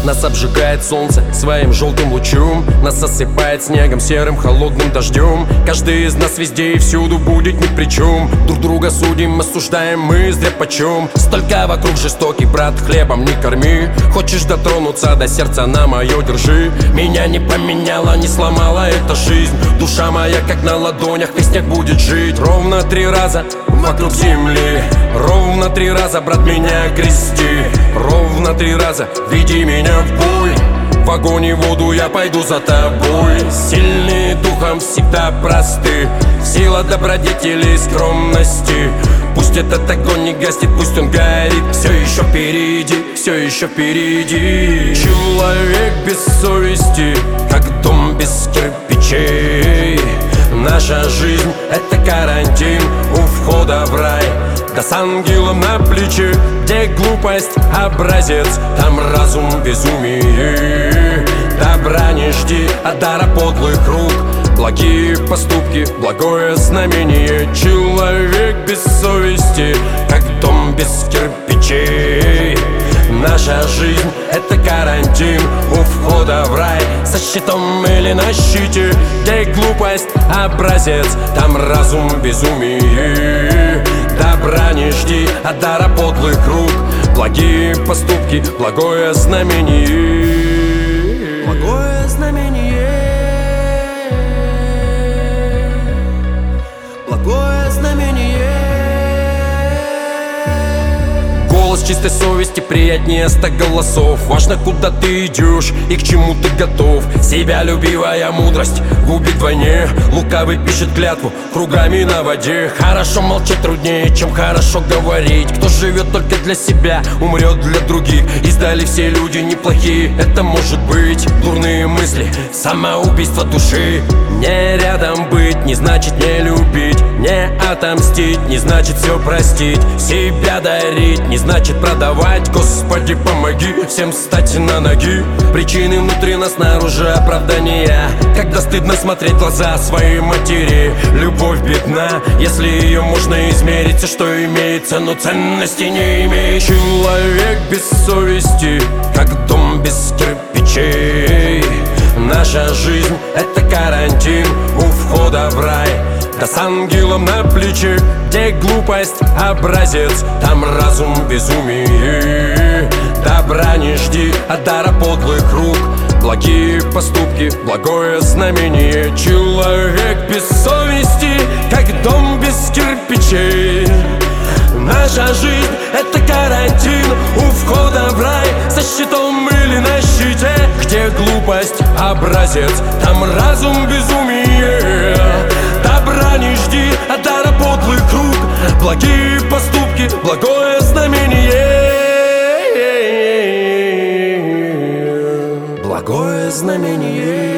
Нас обжигает солнце своим желтым лучом, нас осыпает снегом, серым, холодным дождем. Каждый из нас везде и всюду будет ни при чем. Друг друга судим, осуждаем мы зря почем. Столько вокруг жестокий, брат, хлебом не корми. Хочешь дотронуться до сердца, на мое держи. Меня не поменяла, не сломала эта жизнь. Душа моя как на ладонях, весняк будет жить. Ровно 3 раза вокруг земли, ровно 3 раза, брат, меня крести. Ровно 3 раза веди меня в бой. В огонь и воду я пойду за тобой. Сильные духом всегда просты, сила добродетели и скромности. Пусть этот огонь не гаснет, пусть он горит. Все еще впереди, все еще впереди. Человек без совести, как дом без кирпичей. Наша жизнь — это карантин у входа в рай. Да с ангелом на плече, где глупость образец, там разум безумие. Добра не жди от дара подлых рук, благие поступки, благое знамение. Человек без совести, как дом без кирпичей. Наша жизнь — это карантин у входа в рай. Со щитом или на щите, где глупость образец, там разум безумие. Добра не жди от дара подлых рук, благие поступки, благое знамение. Благое знамение. Благое знамение. Голос чистой совести приятнее 100 голосов. Важно, куда ты идешь и к чему ты готов. Себялюбивая мудрость губит вдвойне. Лукавый пишет клятву кругами на воде. Хорошо молчать труднее, чем хорошо говорить. Кто живет только для себя, умрет для других. Издали все люди неплохие, это может быть. Дурные мысли, самоубийство души. Не рядом быть не значит не любить. Не отомстить не значит все простить. Себя дарить не значит продавать. Господи, помоги всем встать на ноги. Причины внутри нас, снаружи оправдания. Когда стыдно смотреть в глаза своей матери. Любовь бедна, если ее можно измерить. Все, что имеется, но ценности не имеет. Человек без совести, как дом без кирпичей. Наша жизнь — это карантин у входа в рай. Да с ангелом на плече, где глупость образец, там разум безумие. Добра не жди от дара подлых рук, благие поступки, благое знамение. Человек без совести, как дом без кирпичей. Наша жизнь — это карантин у входа в рай. Со щитом или на щите, где глупость образец, там разум безумие. Добра не жди от дара подлых рук, благие поступки, благое знамение. Благое знамение.